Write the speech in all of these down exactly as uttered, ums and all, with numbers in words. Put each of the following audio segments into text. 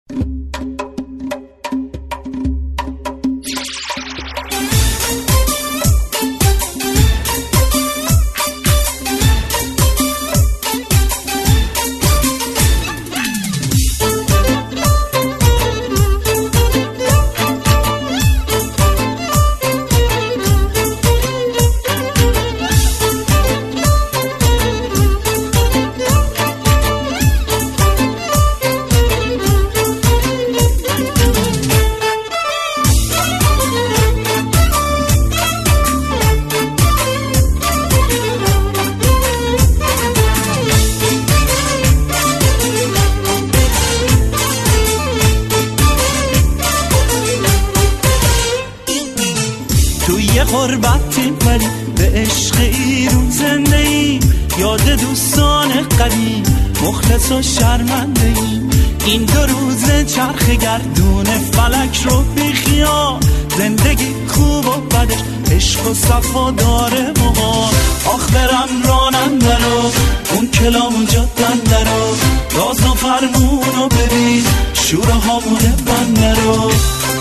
غربتیم ولی به عشق ایرون زنده ایم، یاد دوستان قدیم مخلص و شرمنده ایم. این دو روز چرخ گردون فلک رو بیخیال، زندگی خوب و بدش عشق و صفا داره مقال. آخ برم راننده رو اون کلام جادنده رو، راز و فرمون رو ببین شوره هامون بنده رو.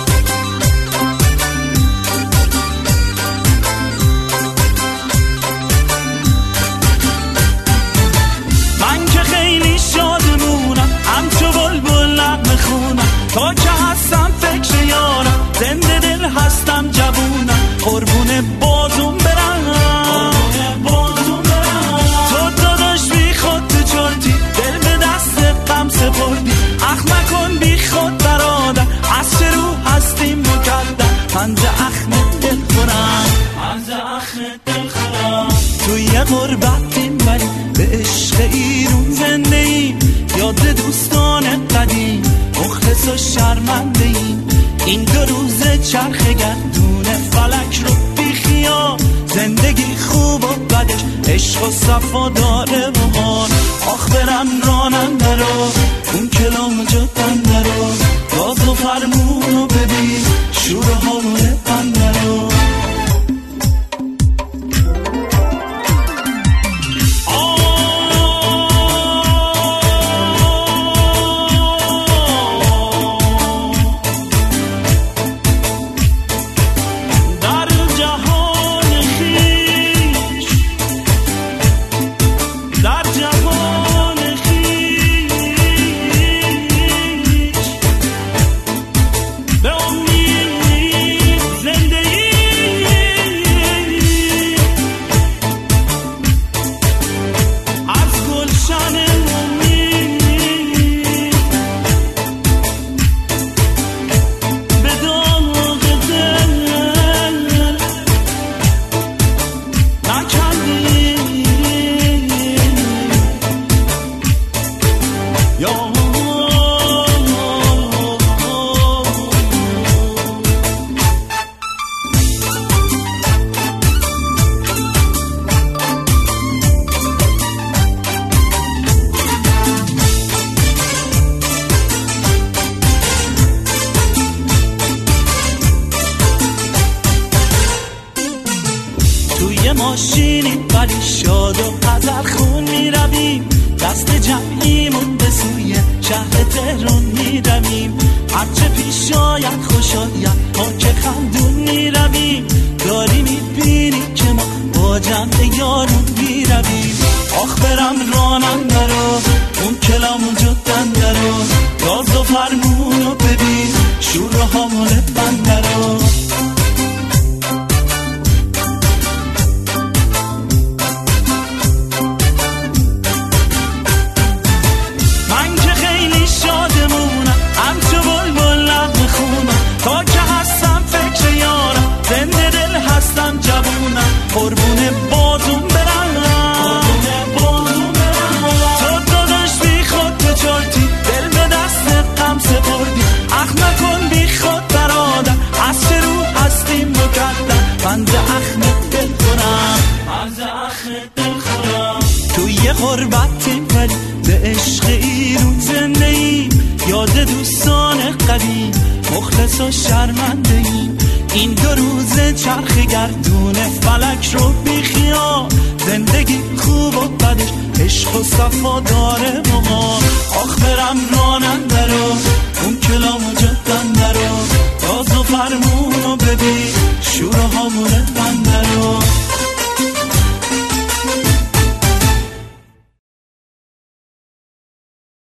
تا که هستم فکر یارم، زنده دل هستم جوونم، قربون بازون برم تو داداش بی خود تو چرتی، دل به دست غم سپردی. اخ مکن بی خود برادر، از چه رو هستیم مکدر، پنج اخم دل خورم پنج اخم دل خورم. توی غربتیم ولی به عشق ایرون زنده ایم، یاد دوستان قدیم مخلص و شرمنده ایم. این دو روز چرخ گردون فلک رو بیخیال، زندگی خوب و بدش عشق و صفا داره مقال. آخ برم راننده رو اون کلام جادنده رو، راز و فرمون رو ببین شوره هامون بنده رو. ماشینی ولی شاد و غزل خون می رویم، دست جمعیمون به سوی شهر تهران می رویم. هرچه پیش آید خوش آید ما که خندون می رویم، داری می بینی که ما با جمع یارون می رویم. آخ برم راننده رو اون کلامون جادنده رو، راز و فرمون رو ببین شوره هامون بنده رو. قربون بازون برم تو داداش بی خود تو چرتی، دل به دست غم سپردی. اخ نکن بی خود برادر، از چه رو هستیم مکدر، پنج اخم دل خورم پنج اخم دل خورم. توی غربتیم ولی به عشق ایرون زنده ایم، یاد دوستان قدیم مخلص و شرمنده ایم. این دو روز چرخ گردون فلک رو بیخیال، زندگی خوب و بدش عشق و صفا داره مقال. آخ برم راننده رو اون فرمون